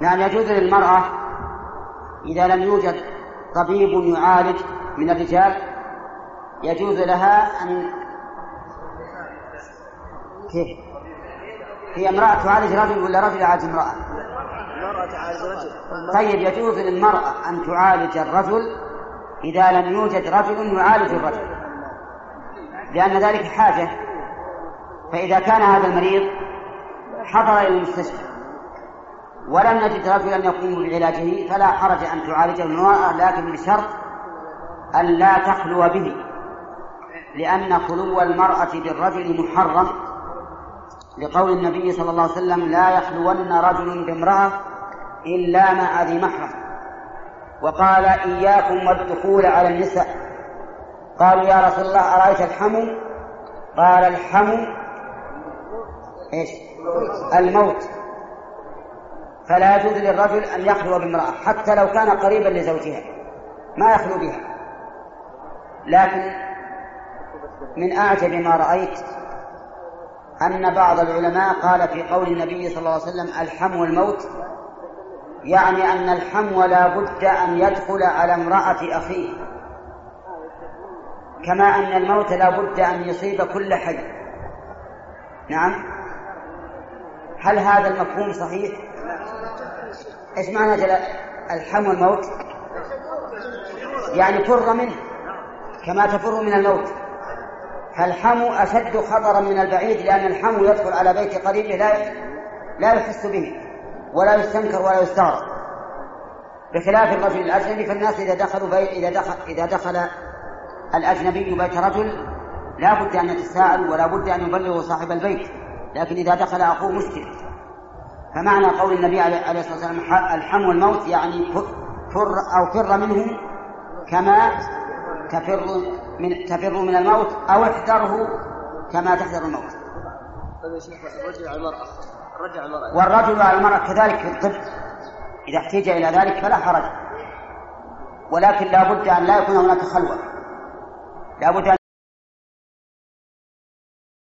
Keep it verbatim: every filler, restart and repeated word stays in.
نعم يجوز للمرأة إذا لم يوجد طبيب يعالج من الرجال يجوز لها أن كيف هي امرأة تعالج رجل ولا رجل يعالج امرأة؟ طيب يجوز للمرأة أن تعالج الرجل إذا لم يوجد رجل يعالج الرجل لأن ذلك حاجة. فإذا كان هذا المريض حضر إلى المستشفى ولم نجد رجلا يقوم بعلاجه فلا حرج أن تعالجه المرأة، لكن بشرط أن لا تخلو به، لأن خلو المرأة بالرجل محرم، لقول النبي صلى الله عليه وسلم: لا يخلون رجل بامرأة إلا مع ذي محرم. وقال: إياكم والدخول على النساء. قالوا: يا رسول الله أرأيت الحمو؟ قال: الحمو إيش؟ الموت. فلا يجوز للرجل أن يخلو بامرأة حتى لو كان قريبا لزوجها، ما يخلو بها. لكن من أعجب ما رأيت أن بعض العلماء قال في قول النبي صلى الله عليه وسلم: الحمو الموت، يعني أن الحمو لا بد أن يدخل على امرأة أخيه، كما أن الموت لا بد أن يصيب كل حي. نعم، هل هذا المفهوم صحيح؟ إيش معنى جل... الحمو الموت؟ يعني فر منه كما تفر من الموت. فالحمو أشد خطرا من البعيد، لأن الحمو يدخل على بيت قريبه لا لا يحس به ولا يستنكر ولا يستغرب، بخلاف الرجل الأجنبي. فالناس إذا دخلوا بيت إذا دخل إذا دخل الأجنبي بيت رجل لا بد أن يتساءل ولا بد أن يبلغ صاحب البيت، لكن إذا دخل أخوه مشكل. فمعنى قول النبي عليه الصلاة والسلام: الحمو الموت، يعني فر أو فر منه كما تفر من تفر من الموت، أو احذره كما تحذر الموت. الرجل على المرأة والرجل على المرأة كذلك في الطب إذا احتاج إلى ذلك فلا حرج، ولكن لا بد أن لا يكون هناك خلوة، لا بد